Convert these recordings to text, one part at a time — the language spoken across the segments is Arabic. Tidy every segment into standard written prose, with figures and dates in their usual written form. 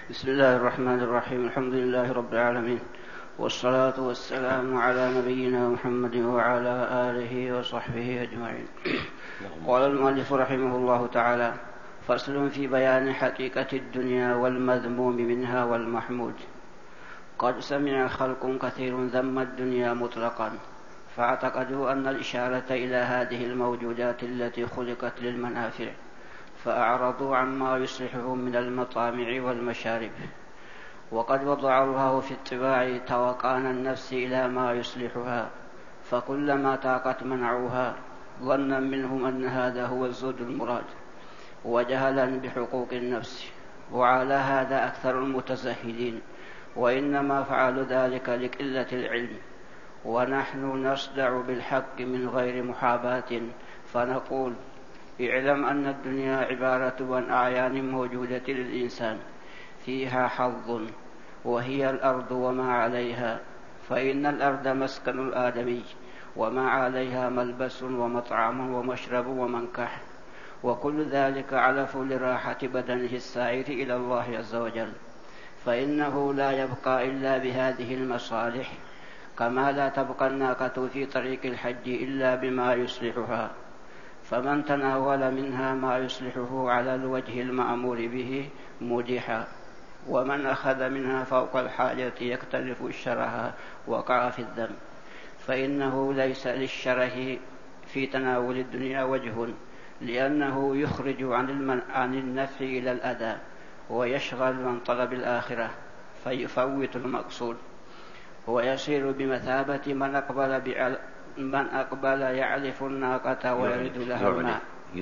بسم الله الرحمن الرحيم. الحمد لله رب العالمين، والصلاة والسلام على نبينا محمد وعلى آله وصحبه أجمعين. قال المؤلف رحمه الله تعالى: فصل في بيان حقيقة الدنيا والمذموم منها والمحمود. قد سمع خلق كثير ذم الدنيا مطلقا، فاعتقدوا أن الإشارة إلى هذه الموجودات التي خلقت للمنافع، فأعرضوا عما يصلحهم من المطامع والمشارب. وقد وضع الله في الطباع توقان النفس إلى ما يصلحها، فكلما طاقت منعوها ظنا منهم أن هذا هو الزهد المراد، وجهلا بحقوق النفس. وعلى هذا أكثر المتزهدين، وإنما فعلوا ذلك لقلة العلم. ونحن نصدع بالحق من غير محاباة، فنقول: اعلم أن الدنيا عبارة عن أعيان موجودة للإنسان فيها حظ، وهي الأرض وما عليها، فإن الأرض مسكن الآدمي، وما عليها ملبس ومطعم ومشرب ومنكح، وكل ذلك علف لراحة بدنه السائر إلى الله عز وجل، فإنه لا يبقى إلا بهذه المصالح، كما لا تبقى الناقة في طريق الحج إلا بما يصلحها. فمن تناول منها ما يصلحه على الوجه المأمور به مدح، ومن أخذ منها فوق الحاجة يكتلف الشره وقع في الذنب، فإنه ليس للشره في تناول الدنيا وجه، لأنه يخرج عن النفع إلى الأذى، ويشغل عن طلب الآخرة فيفوت المقصود، ويصير بمثابة من أقبل يعلف الناقة ويرد لها الماء.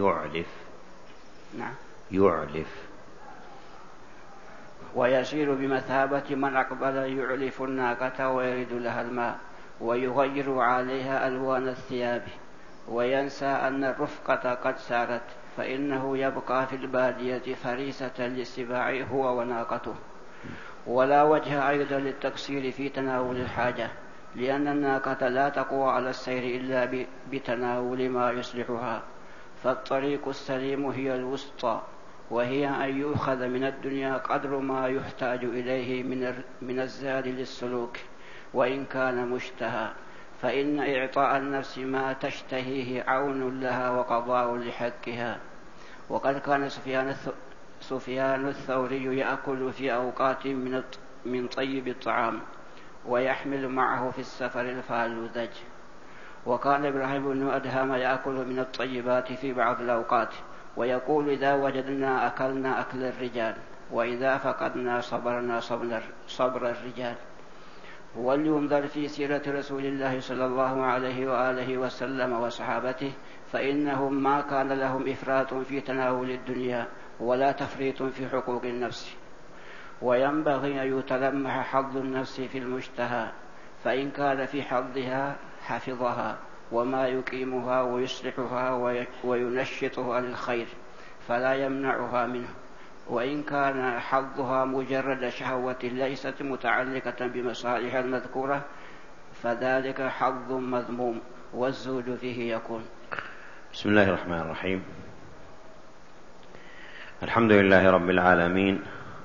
ويصير بمثابة من أقبل يعلف الناقة ويرد لها الماء، ويغير عليها ألوان الثياب، وينسى أن الرفقة قد سارت، فإنه يبقى في البادية فريسة للسباع هو وناقته. ولا وجه أيضا للتقصير في تناول الحاجة، لأن الناقة لا تقوى على السير إلا بتناول ما يصلحها، فالطريق السليم هي الوسطى، وهي أن يؤخذ من الدنيا قدر ما يحتاج إليه من الزاد للسلوك، وإن كان مشتهى، فإن إعطاء النفس ما تشتهيه عون لها وقضاء لحقها. وقد كان سفيان الثوري يأكل في أوقات من طيب الطعام، ويحمل معه في السفر الفالوذج. وكان إبراهيم بن أدهم يأكل من الطيبات في بعض الأوقات، ويقول: إذا وجدنا أكلنا أكل الرجال، وإذا فقدنا صبرنا صبر الرجال. ولينظر في سيرة رسول الله صلى الله عليه وآله وسلم وصحابته، فإنهم ما كان لهم إفراط في تناول الدنيا ولا تفريط في حقوق النفس. وينبغي أن يتلمح حظ النفس في المشتهى، فإن كان في حظها حفظها، وما يقيمها ويصلحها وينشطها للخير فلا يمنعها منه. وإن كان حظها مجرد شهوة ليست متعلقة بمصالح المذكورة، فذلك حظ مذموم، والزهد فيه يكون. بسم الله الرحمن الرحيم. الحمد لله رب العالمين،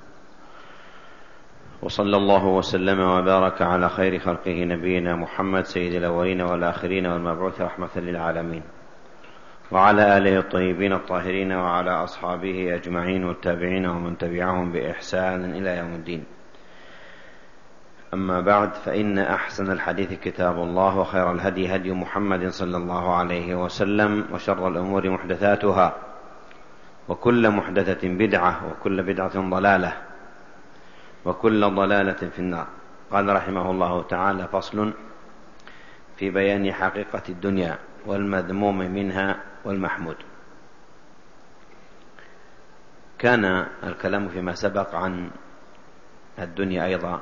وصلى الله وسلم وبارك على خير خلقه نبينا محمد سيد الأولين والآخرين والمبعوث رحمة للعالمين، وعلى آله الطيبين الطاهرين، وعلى أصحابه أجمعين والتابعين ومن تبعهم بإحسان إلى يوم الدين. أما بعد، فإن أحسن الحديث كتاب الله، وخير الهدي هدي محمد صلى الله عليه وسلم، وشر الأمور محدثاتها، وكل محدثة بدعة، وكل بدعة ضلالة، وكل ضلالة في النار. قال رحمه الله تعالى: فصل في بيان حقيقة الدنيا والمذموم منها والمحمود. كان الكلام فيما سبق عن الدنيا أيضا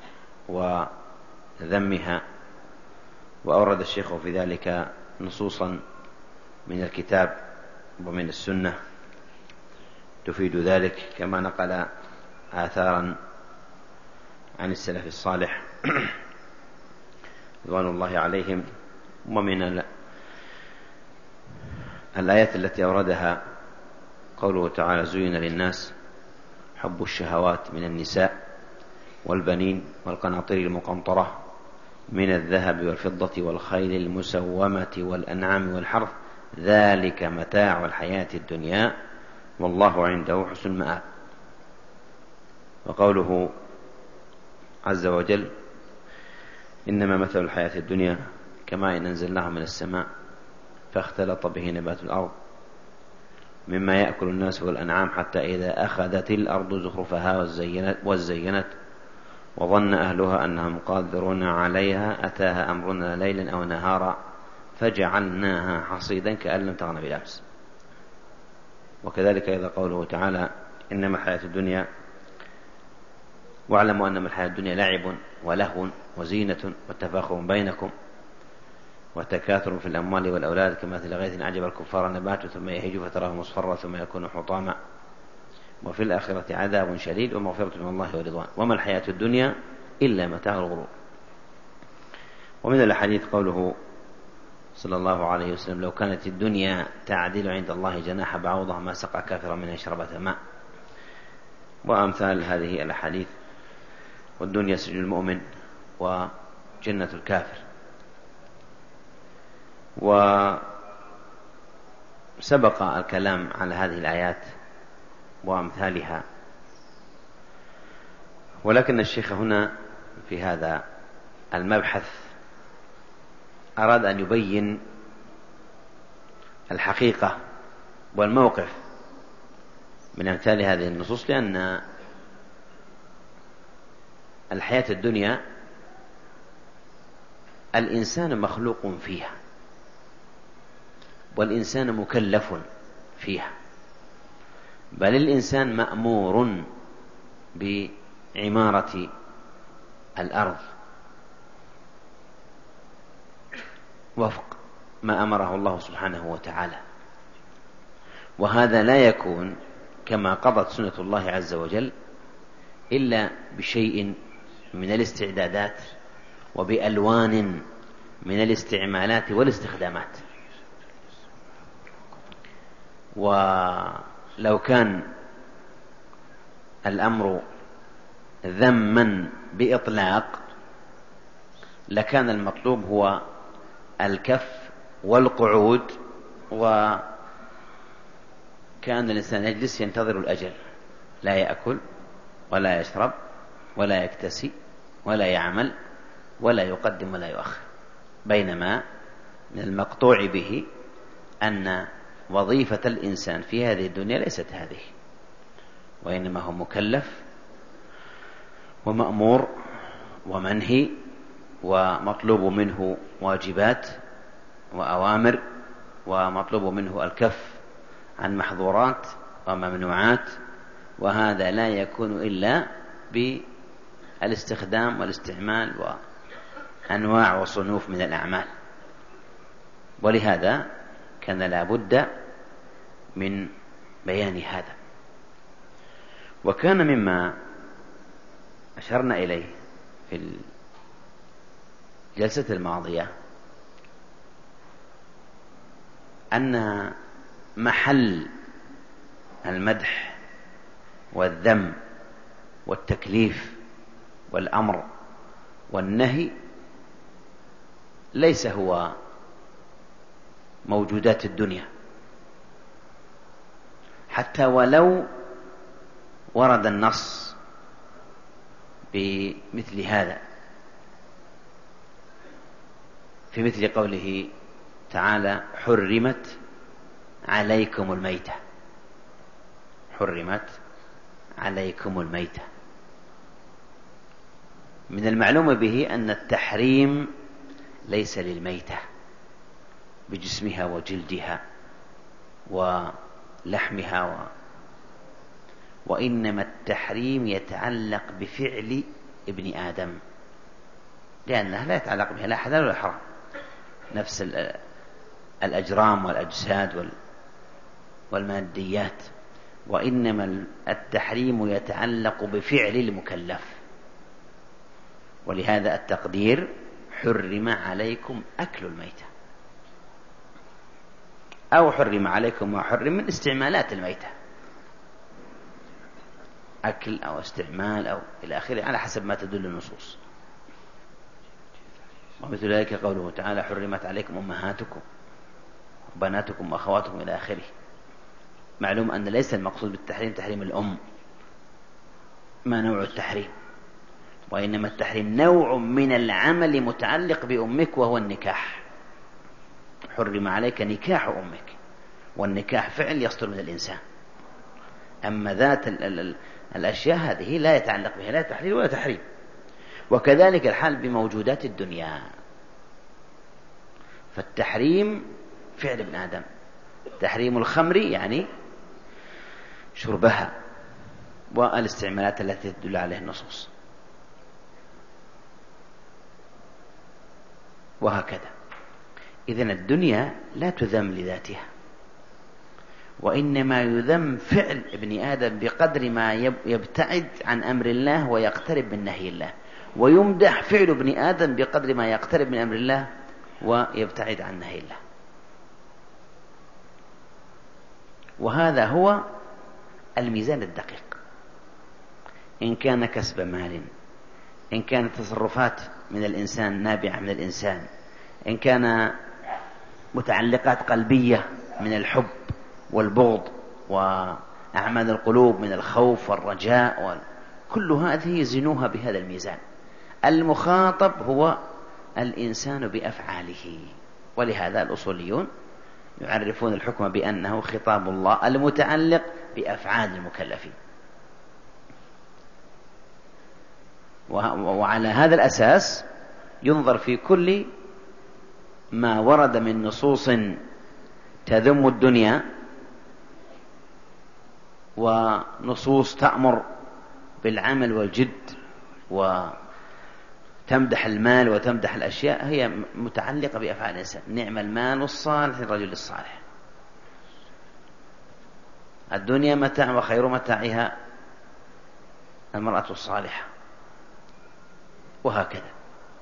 وذمها، وأورد الشيخ في ذلك نصوصا من الكتاب ومن السنة تفيد ذلك، كما نقل آثارا عن السلف الصالح رضوان الله عليهم. ومن الآيات التي أوردها قوله تعالى: زين للناس حب الشهوات من النساء والبنين والقناطير المقنطرة من الذهب والفضة والخيل المسومة والأنعام والحرث ذلك متاع الحياة الدنيا والله عنده حسن المآب. وقوله عز وجل إنما مثل الحياة الدنيا كماء أنزلناه من السماء فاختلط به نبات الأرض مما يأكل الناس والأنعام حتى إذا أخذت الأرض زخرفها وزينت وظن أهلها أنهم قادرون عليها أتاها أمرنا ليلا أو نهارا فجعلناها حصيدا كأن لم تغن بالأمس. وكذلك إذا قوله تعالى إنما الحياة الدنيا واعلموا أنما الحياة الدنيا لعب ولهو وزينة والتفاخر بينكم وتكاثر في الأموال والأولاد كمثل غيث أعجب الكفار نباته ثم يهيج فتراه مصفرا ثم يكون حطاما وفي الآخرة عذاب شديد ومغفرة من الله ورضوان وما الحياة الدنيا إلا متاع الغرور. ومن الحديث قوله صلى الله عليه وسلم لو كانت الدنيا تعدل عند الله جناح بعوضة ما سقى كافرا منها شربة ماء، وأمثال هذه الأحاديث. والدنيا سجن المؤمن وجنة الكافر. وسبق الكلام على هذه الآيات وأمثالها، ولكن الشيخ هنا في هذا المبحث أراد أن يبين الحقيقة والموقف من أمثال هذه النصوص، لأن الحياة الدنيا الإنسان مخلوق فيها والإنسان مكلف فيها، بل الإنسان مأمور بعمارة الأرض وفق ما أمره الله سبحانه وتعالى، وهذا لا يكون كما قضت سنة الله عز وجل إلا بشيء من الاستعدادات وبألوان من الاستعمالات والاستخدامات. ولو كان الأمر ذما بإطلاق لكان المطلوب هو الكف والقعود، وكان الإنسان يجلس ينتظر الأجل، لا يأكل ولا يشرب ولا يكتسي ولا يعمل ولا يقدم ولا يؤخر، بينما من المقطوع به أن وظيفة الإنسان في هذه الدنيا ليست هذه، وإنما هو مكلف ومأمور ومنهي ومطلوب منه واجبات وأوامر، ومطلوب منه الكف عن محظورات وممنوعات، وهذا لا يكون إلا بالاستخدام والاستعمال وأنواع وصنوف من الأعمال. ولهذا كان لا بد من بيان هذا. وكان مما أشرنا إليه في الجلسة الماضية أن محل المدح والذم والتكليف والأمر والنهي ليس هو موجودات الدنيا، حتى ولو ورد النص بمثل هذا في مثل قوله تعالى حرمت عليكم الميتة، حرمت عليكم الميتة. من المعلوم به أن التحريم ليس للميتة بجسمها وجلدها ولحمها وإنما التحريم يتعلق بفعل ابن آدم، لأنه لا يتعلق بها لا حلال ولا حرام، نفس الأجرام والأجساد والماديات، وإنما التحريم يتعلق بفعل المكلف. ولهذا التقدير حرم عليكم أكل الميتة، أو حرم عليكم ما حرم من استعمالات الميتة. أكل أو استعمال أو إلى آخره على حسب ما تدل النصوص. ومثل ذلك قوله تعالى: حرمت عليكم أمهاتكم وبناتكم وأخواتكم إلى آخره. معلوم أن ليس المقصود بالتحريم تحريم الأم، ما نوع التحريم، وإنما التحريم نوع من العمل متعلق بأمك وهو النكاح. حرم عليك نكاح أمك، والنكاح فعل يصدر من الإنسان. أما ذات الأشياء هذه لا يتعلق بها لا تحليل ولا تحريم. وكذلك الحال بموجودات الدنيا، فالتحريم فعل ابن آدم. تحريم الخمر يعني شربها والاستعمالات التي تدل عليها النصوص، وهكذا. إذن الدنيا لا تذم لذاتها، وإنما يذم فعل ابن آدم بقدر ما يبتعد عن أمر الله ويقترب من نهي الله، ويمدح فعل ابن آدم بقدر ما يقترب من أمر الله ويبتعد عن نهي الله. وهذا هو الميزان الدقيق. إن كان كسب مال، إن كانت تصرفات من الإنسان نابعة من الإنسان، إن كان متعلقات قلبية من الحب والبغض وأعمال القلوب من الخوف والرجاء، كل هذه زنوها بهذا الميزان. المخاطب هو الإنسان بأفعاله، ولهذا الأصوليون يعرفون الحكم بأنه خطاب الله المتعلق بأفعال المكلفين. وعلى هذا الأساس ينظر في كل ما ورد من نصوص تذم الدنيا ونصوص تأمر بالعمل والجد وتمدح المال وتمدح الأشياء، هي متعلقة بأفعال الإنسان. نعم المال الصالح للرجل الصالح. الدنيا متاع وخير متاعها المرأة الصالحة، وهكذا.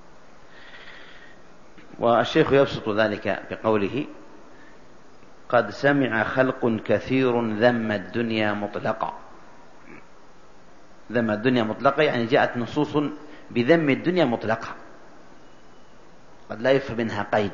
والشيخ يبسط ذلك بقوله: قد سمع خلق كثير ذم الدنيا مطلقا. ذم الدنيا مطلقا يعني جاءت نصوص بذم الدنيا مطلقا، قد لا يفهم منها قيد.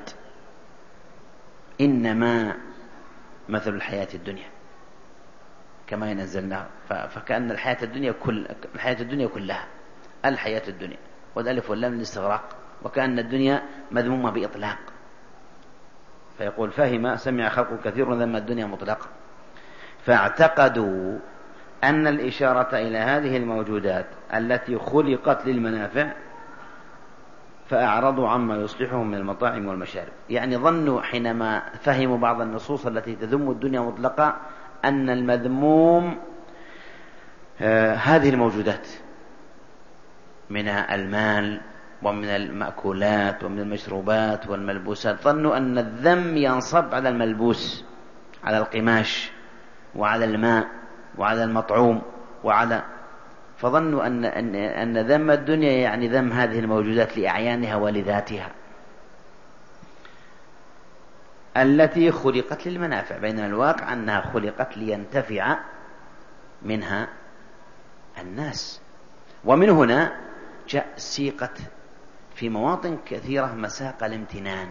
إنما مثل الحياة الدنيا كما ينزلنا، فكأن الحياة الدنيا كلها الحياة الدنيا، والألف واللام للاستغراق، وكأن الدنيا مذمومة بإطلاق. فيقول: فهم سمع خلق كثير ذم الدنيا مطلقا، فاعتقدوا أن الإشارة إلى هذه الموجودات التي خلقت للمنافع، فأعرضوا عما يصلحهم من المطاعم والمشارب. يعني ظنوا حينما فهموا بعض النصوص التي تذم الدنيا مطلقا أن المذموم هذه الموجودات من المال ومن المأكولات ومن المشروبات والملبوسات. ظنوا أن الذم ينصب على الملبوس، على القماش وعلى الماء وعلى المطعوم فظنوا أن ذم الدنيا يعني ذم هذه الموجودات لأعيانها ولذاتها التي خلقت للمنافع، بينما الواقع أنها خلقت لينتفع منها الناس. ومن هنا جاء سيقت في مواطن كثيرة مساق الامتنان: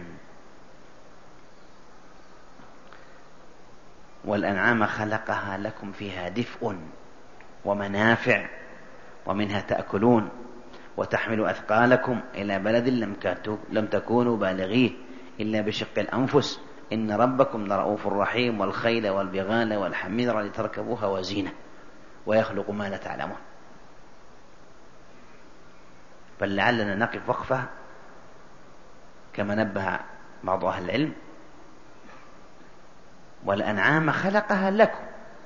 والأنعام خلقها لكم فيها دفء ومنافع ومنها تأكلون وتحمل أثقالكم إلى بلد لم تكونوا بالغيه إلا بشق الأنفس إن ربكم لرؤوف رحيم، والخيل والبغال والحمير لتركبوها وزينة ويخلق ما لا تعلمون. فلعلنا نقف وقفة كما نبه بعض أهل العلم: والأنعام خلقها لكم.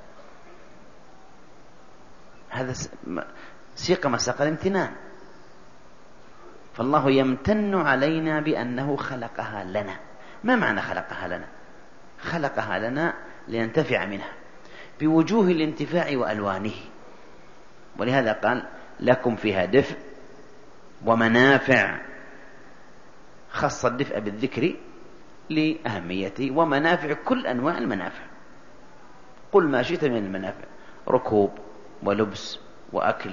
هذا سيق مساق الامتنان، فالله يمتن علينا بأنه خلقها لنا. ما معنى خلقها لنا؟ خلقها لنا لننتفع منها بوجوه الانتفاع وألوانه، ولهذا قال: لكم فيها دفء ومنافع. خص الدفء بالذكر لأهميته، ومنافع كل أنواع المنافع. قل ما شئت من المنافع: ركوب ولبس وأكل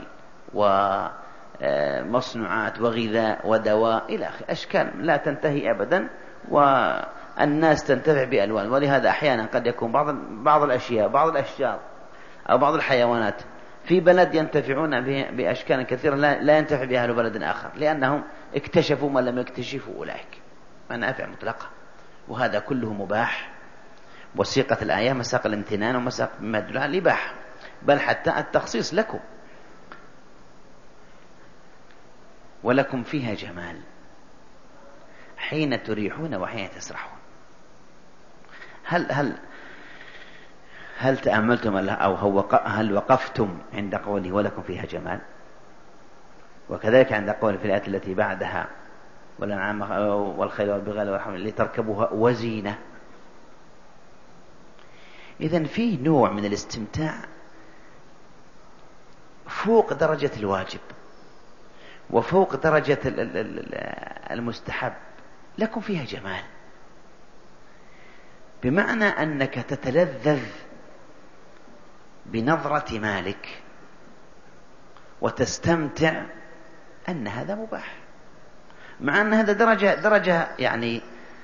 ومصنوعات وغذاء ودواء إلى آخره، أشكال لا تنتهي أبدا، والناس تنتفع بألوان. ولهذا أحيانا قد يكون بعض الأشياء، بعض الأشجار أو بعض الحيوانات في بلد ينتفعون بأشكال كثيرة لا ينتفع بها أهل بلد آخر، لأنهم اكتشفوا ما لم يكتشفوا أولئك، منافع مطلقة. وهذا كله مباح، وسيقة الآية مساق الامتنان ومساق ما يدل على الإباحة، بل حتى التخصيص لكم. ولكم فيها جمال حين تريحون وحين تسرحون. هل تأملتم أو هل وقفتم عند قوله ولكم فيها جمال؟ وكذلك عند قوله في الآية التي بعدها والأنعام والخيل والبغال والحمير لتركبوها وزينة. إذن فيه نوع من الاستمتاع فوق درجة الواجب وفوق درجة المستحب. لكم فيها جمال، بمعنى أنك تتلذذ بنظرة مالك وتستمتع أن هذا مباح، مع أن هذا درجة يعني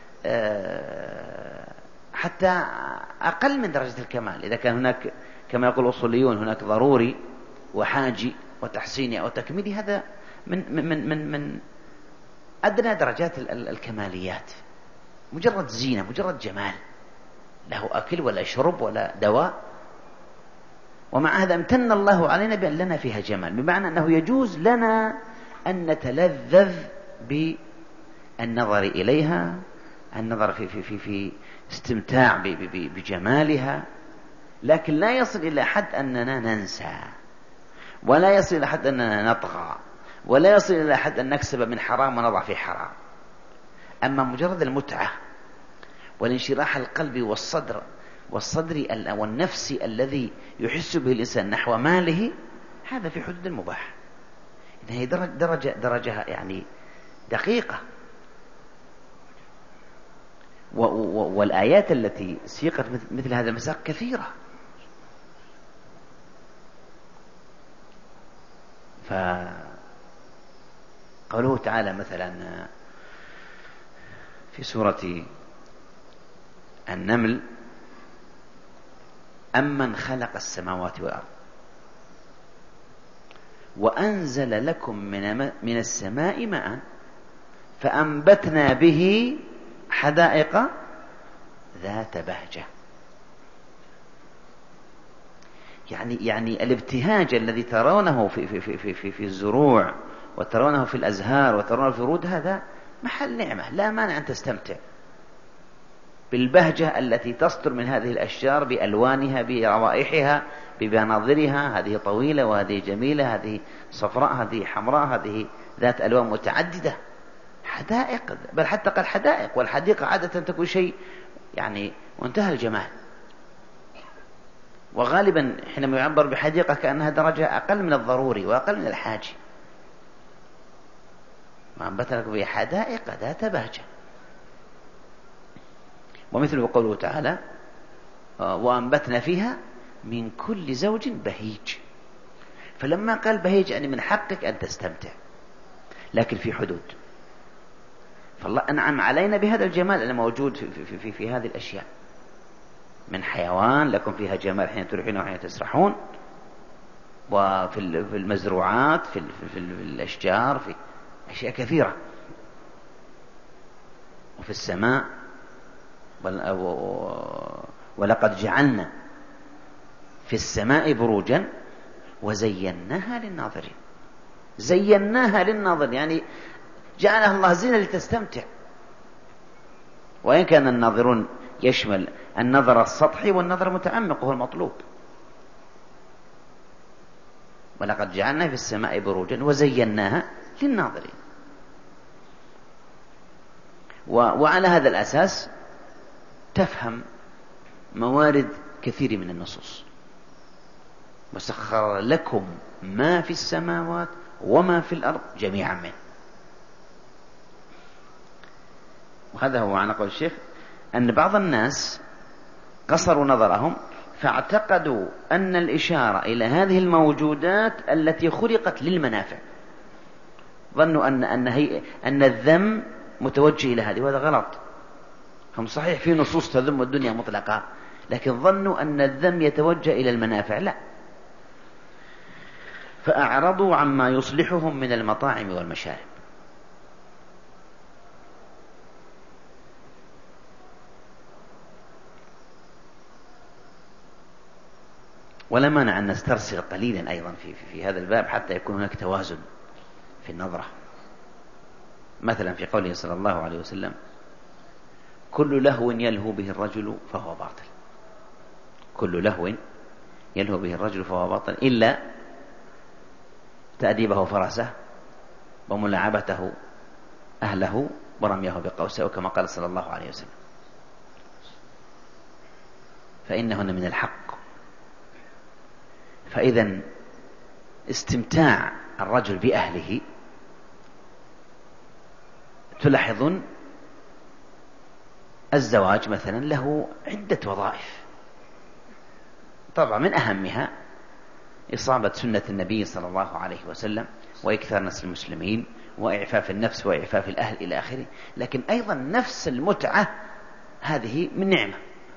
حتى أقل من درجة الكمال. إذا كان هناك كما يقول الأصوليون هناك ضروري وحاجي وتحسيني أو تكميلي، هذا من أدنى درجات الكماليات، مجرد زينة، مجرد جمال، له أكل ولا شرب ولا دواء. ومع هذا امتن الله علينا بأن لنا فيها جمال، بمعنى أنه يجوز لنا أن نتلذذ بالنظر إليها، النظر في استمتاع بجمالها، لكن لا يصل إلى حد أننا ننسى، ولا يصل إلى حد أننا نطغى، ولا يصل إلى حد أن نكسب من حرام ونضع في حرام. أما مجرد المتعة والانشراح القلب والصدر والنفس الذي يحس به الإنسان نحو ماله، هذا في حدود المباح. هي درجة يعني دقيقة. والآيات التي سيقت مثل هذا المساق كثيرة. فقوله تعالى مثلا في سورة النمل: أمن خلق السماوات والأرض وأنزل لكم من السماء ماء فأنبتنا به حدائق ذات بهجة. يعني الابتهاج الذي ترونه في الزروع وترونه في الأزهار وترونه في الورود، هذا محل نعمة، لا مانع أن تستمتع بالبهجة التي تصدر من هذه الأشجار بألوانها، بروائحها، بمناظرها، هذه طويلة وهذه جميلة، هذه صفراء، هذه حمراء، هذه ذات ألوان متعددة، حدائق. بل حتى قال حدائق، والحديقة عادة تكون شيء يعني منتهى الجمال، وغالبا حينما يعبر بحديقة كأنها درجة أقل من الضروري وأقل من الحاجة. وأنبتنا لكم به حدائق ذات بهجة. ومثل قوله تعالى: وأنبتنا فيها من كل زوج بهيج. فلما قال بهيج يعني من حقك أن تستمتع، لكن في حدود. فالله أنعم علينا بهذا الجمال الموجود في هذه الأشياء من حيوان، لكم فيها جمال حين تريحون وحين تسرحون، وفي المزروعات، في الأشجار، في أشياء كثيرة، وفي السماء. ولقد جعلنا في السماء بروجا وزيناها للناظرين. زيناها للناظرين يعني جعلها الله زينة لتستمتع. وإن كان الناظرون يشمل النظر السطحي والنظر المتعمق هو المطلوب. ولقد جعلنا في السماء بروجا وزيناها للناظرين. وعلى هذا الأساس تفهم موارد كثير من النصوص: وسخر لكم ما في السماوات وما في الأرض جميعا منه. وهذا هو معنى قول الشيخ أن بعض الناس قصروا نظرهم فاعتقدوا أن الإشارة إلى هذه الموجودات التي خلقت للمنافع، ظنوا أن الذم متوجه إلى هذه، وهذا غلط. هم صحيح في نصوص تذم الدنيا مطلقة، لكن ظنوا أن الذم يتوجه إلى المنافع، لا. فأعرضوا عما يصلحهم من المطاعم والمشارب. ولا مانع أن نسترسل قليلا أيضا في هذا الباب حتى يكون هناك توازن في النظرة. مثلا في قوله صلى الله عليه وسلم: كل لهو يلهو به الرجل فهو باطل. كل لهو يلهو به الرجل فهو باطل إلا تأديبه فرسه وملاعبته أهله ورميه بقوسه، وكما قال صلى الله عليه وسلم. فإنهن من الحق. فإذا استمتاع الرجل بأهله، تلاحظون الزواج مثلا له عدة وظائف، طبعا من أهمها إصابة سنة النبي صلى الله عليه وسلم، وإكثار نسل المسلمين، وإعفاف النفس وإعفاف الأهل إلى آخره. لكن أيضا نفس المتعة هذه من نعمة.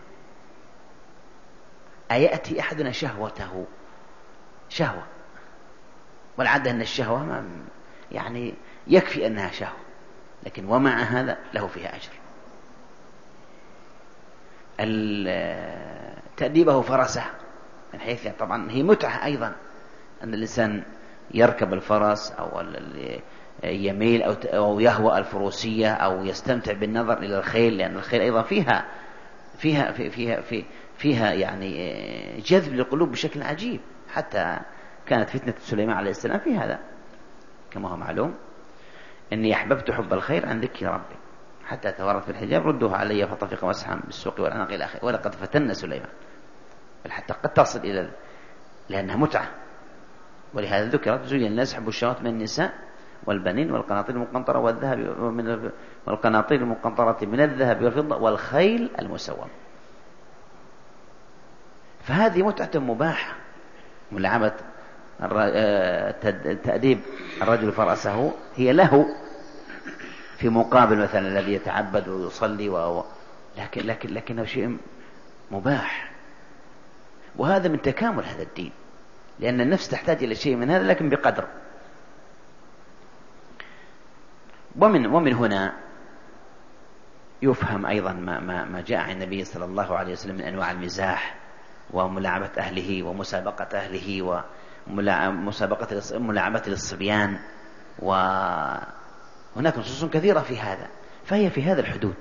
أيأتي أحدنا شهوته شهوة، والعادة أن الشهوة يعني يكفي أنها شهوة، لكن ومع هذا له فيها أجر. تأديبه فرسه من حيث طبعا هي متعة أيضا، أن الإنسان يركب الفرس أو يميل أو يهوى الفروسية أو يستمتع بالنظر إلى الخيل، لأن الخيل أيضا فيها يعني جذب للقلوب بشكل عجيب. حتى كانت فتنة سليمان عليه السلام في هذا، كما هو معلوم: إني أحببت حب الخير عن ذكر ربي حتى توارت بالحجاب ردوها علي فطفق مسحا بالسوق والعناق إلى آخره. ولقد فتنا سليمان، بل حتى قد تصل إلى لأنها متعة. ولهذا ذكرت: زين الناس حب الشهوات من النساء والبنين والقناطير المقنطرة والقناطير المقنطرة من الذهب والفضة والخيل المسومة. فهذه متعة مباحة. ملعبة تأديب الرجل فرسه هي له في مقابل مثلا الذي يتعبد ويصلي لكنه شيء مباح. وهذا من تكامل هذا الدين، لأن النفس تحتاج إلى شيء من هذا لكن بقدر. ومن هنا يفهم أيضا ما جاء عن النبي صلى الله عليه وسلم من أنواع المزاح وملاعبة أهله ومسابقة أهله وملاعبة للصبيان، وهناك نصوص كثيرة في هذا. فهي في هذا الحدود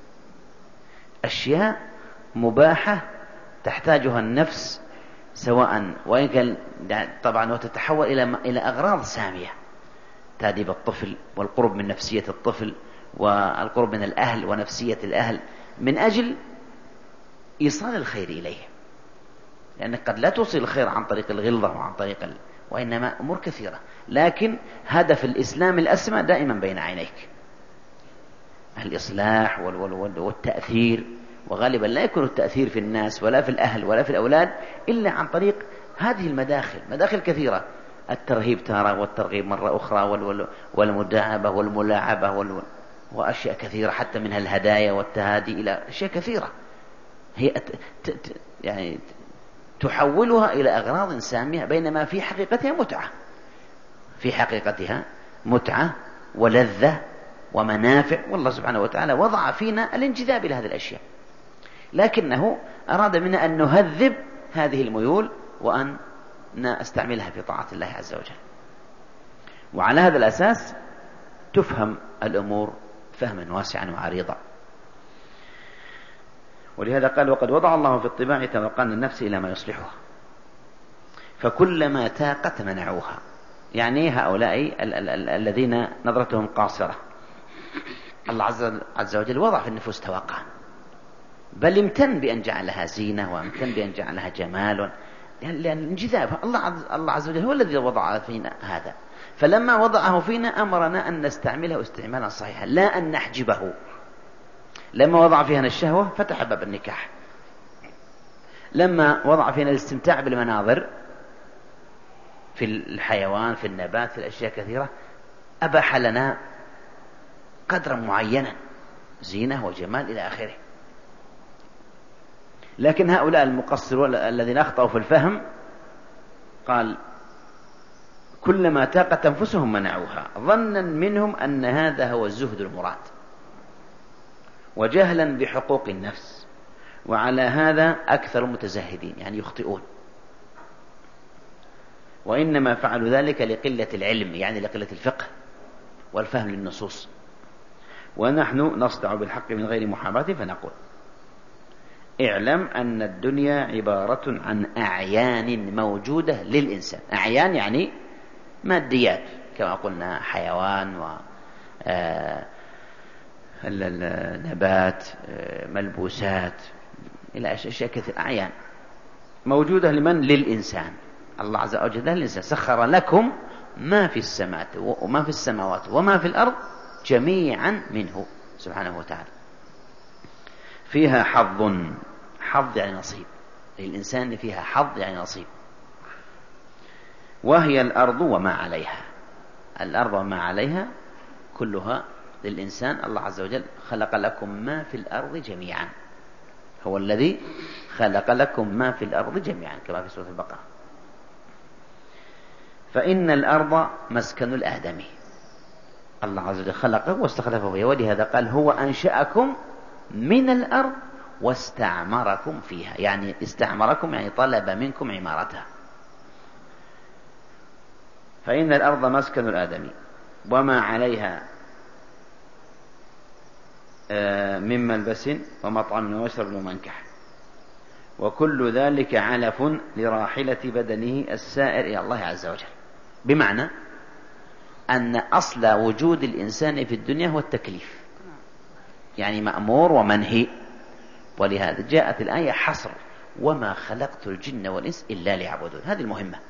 أشياء مباحة تحتاجها النفس، سواء وإن كان طبعا وتتحول إلى أغراض سامية: تأديب الطفل والقرب من نفسية الطفل والقرب من الأهل ونفسية الأهل من أجل إيصال الخير إليه، لأنك قد لا توصل الخير عن طريق الغلظة وعن طريق وإنما أمور كثيرة. لكن هدف الإسلام الأسمى دائما بين عينيك: الإصلاح والتأثير. وغالبا لا يكون التأثير في الناس ولا في الأهل ولا في الأولاد إلا عن طريق هذه مداخل كثيرة: الترهيب تارة والترغيب مرة أخرى، والمداعبة والملاعبة وأشياء كثيرة، حتى منها الهدايا والتهادي إلى أشياء كثيرة هي يعني تحولها إلى أغراض سامية، بينما في حقيقتها متعة ولذة ومنافع. والله سبحانه وتعالى وضع فينا الانجذاب إلى هذه الأشياء، لكنه أراد منا أن نهذب هذه الميول وأن نستعملها في طاعة الله عز وجل. وعلى هذا الأساس تفهم الأمور فهما واسعا وعريضا. ولهذا قال: وقد وضع الله في الطباع توقان النفس إلى ما يصلحها، فكلما تاقت منعوها. يعني هؤلاء الذين نظرتهم قاصرة، الله عز وجل وضع في النفوس توقان، بل امتن بأن جعلها زينة وامتن بأن جعلها جمال، لأن انجذاب الله عز وجل هو الذي وضع فينا هذا. فلما وضعه فينا أمرنا أن نستعمله استعمالا صحيحا لا أن نحجبه. لما وضع فيها الشهوة فتح باب النكاح، لما وضع فينا الاستمتاع بالمناظر في الحيوان في النبات في الأشياء كثيرة، أباح لنا قدرا معينا زينة وجمال إلى آخره. لكن هؤلاء المقصرون الذين أخطأوا في الفهم قال كلما تاقت أنفسهم منعوها، ظنا منهم أن هذا هو الزهد المراد، وجهلا بحقوق النفس، وعلى هذا أكثر المتزاهدين يعني يخطئون، وإنما فعلوا ذلك لقلة العلم يعني لقلة الفقه والفهم للنصوص. ونحن نصدع بالحق من غير محاباة فنقول اعلم أن الدنيا عبارة عن أعيان موجودة للإنسان. أعيان يعني ماديات كما قلنا، حيوان ونبات ملبوسات إلى أشياء كثير، أعيان موجودة لمن؟ للإنسان. الله عز وجل للإنسان سخر لكم ما في السماوات وما في الأرض جميعا منه سبحانه وتعالى. فيها حظ يعني نصيب للإنسان، فيها حظ يعني نصيب. وهي الأرض وما عليها، الأرض وما عليها كلها للإنسان. الله عز وجل خلق لكم ما في الأرض جميعا، هو الذي خلق لكم ما في الأرض جميعا كما في سورة البقرة. فإن الأرض مسكن الآدمي، الله عز وجل خلقه واستخلفه فيها، ولهذا قال هو أنشأكم من الأرض واستعمركم فيها، يعني استعمركم يعني طلب منكم عمارتها. فإن الأرض مسكن الآدمي وما عليها من ملبس ومطعم ومشرب ومنكح، وكل ذلك علف لراحلة بدنه السائر إلى الله عز وجل. بمعنى أن أصل وجود الإنسان في الدنيا هو التكليف، يعني مأمور ومنهي، ولهذا جاءت الآية حصر وما خلقت الجن والإنس إلا ليعبدون. هذه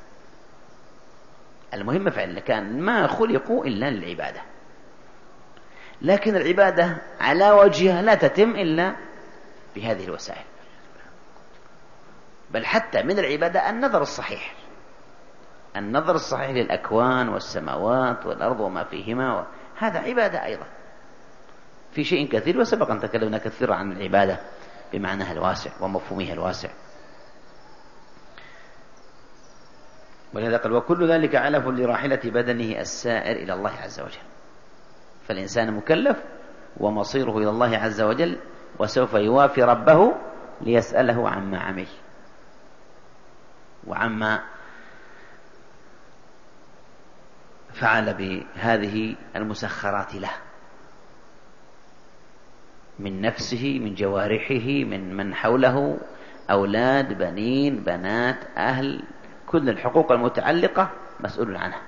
المهمة فعلا، كان ما خلقوا إلا للعبادة، لكن العبادة على وجهها لا تتم إلا بهذه الوسائل، بل حتى من العبادة النظر الصحيح للأكوان والسماوات والأرض وما فيهما، هذا عبادة أيضا في شيء كثير، وسبق أن تكلمنا كثيرا عن العبادة بمعناها الواسع ومفهومها الواسع. ولهذا قال وكل ذلك علف لراحلة بدنه السائر إلى الله عز وجل. فالإنسان مكلف ومصيره إلى الله عز وجل، وسوف يوافي ربه ليسأله عما عمل وعما فعل بهذه المسخرات له من نفسه، من جوارحه، من حوله، أولاد، بنين، بنات، أهل، كل الحقوق المتعلقة مسؤول عنها.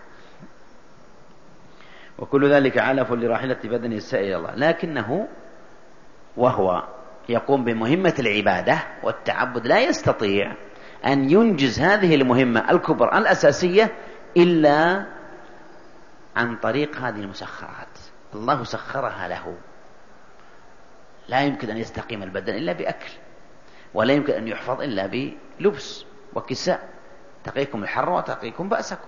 وكل ذلك علف لراحلة بدنه السائر إلى الله، لكنه وهو يقوم بمهمة العبادة والتعبد لا يستطيع أن ينجز هذه المهمة الكبرى الأساسية إلا عن طريق هذه المسخرات. الله سخرها له، لا يمكن أن يستقيم البدن إلا بأكل، ولا يمكن أن يحفظ إلا بلبس وكساء تقيكم الحر وتقيكم بأسكم.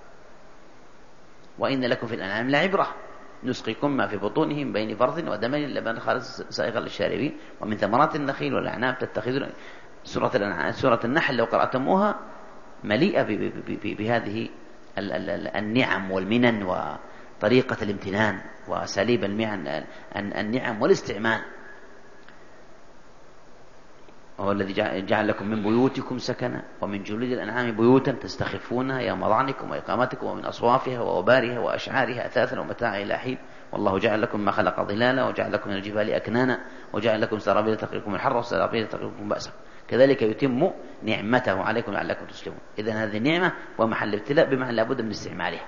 وإن لكم في الأنعام لعبرة نسقيكم ما في بطونه من بين فرث ودم لبن خالص سائغا للشاربين ومن ثمرات النخيل والأعناب تتخذون. سورة النحل لو قرأتموها مليئة بهذه النعم والمنن وطريقة الامتنان وأساليب النعم والاستعمال. وهو الذي جعل لكم من بيوتكم سكنا ومن جلود الأنعام بيوتا تستخفونها يوم ظعنكم وإقامتكم ومن أصوافها وأوبارها وأشعارها أثاثا ومتاعا إلى حين والله جعل لكم ما خلق ظلالا وجعل لكم من الجبال أكنانا وجعل لكم سرابيل تقيكم الحر وسرابيل تقيكم بأسا كذلك يتم نعمته عليكم لعلكم تسلمون. إذن هذه النعمة ومحل ابتلاء بمعنى لابد من استعمالها.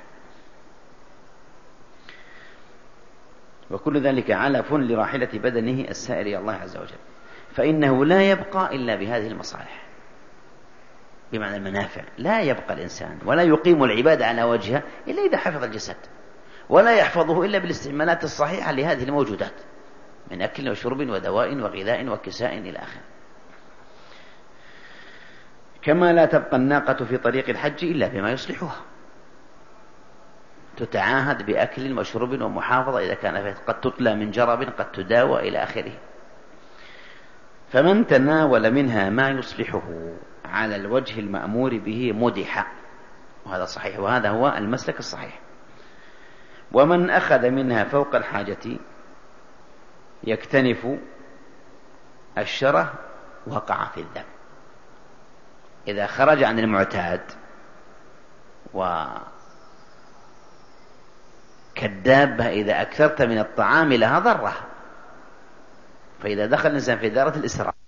وكل ذلك علف لراحلة بدنه السائر إلى الله عز وجل، فإنه لا يبقى إلا بهذه المصالح بمعنى المنافع. لا يبقى الإنسان ولا يقيم العبادة على وجهها إلا إذا حفظ الجسد، ولا يحفظه إلا بالاستعمالات الصحيحة لهذه الموجودات من أكل وشرب ودواء وغذاء وكساء إلى آخره. كما لا تبقى الناقة في طريق الحج إلا بما يصلحها، تتعاهد بأكل وشرب ومحافظة إذا كان قد تطلى من جرب قد تداوى إلى آخره. فمن تناول منها ما يصلحه على الوجه المأمور به مدح، وهذا صحيح، وهذا هو المسلك الصحيح. ومن أخذ منها فوق الحاجة يكتنف الشره وقع في الذنب. إذا خرج عن المعتاد وكالدابة إذا أكثرت من الطعام لها ضرة، فإذا دخل الإنسان في دائرة الإسراف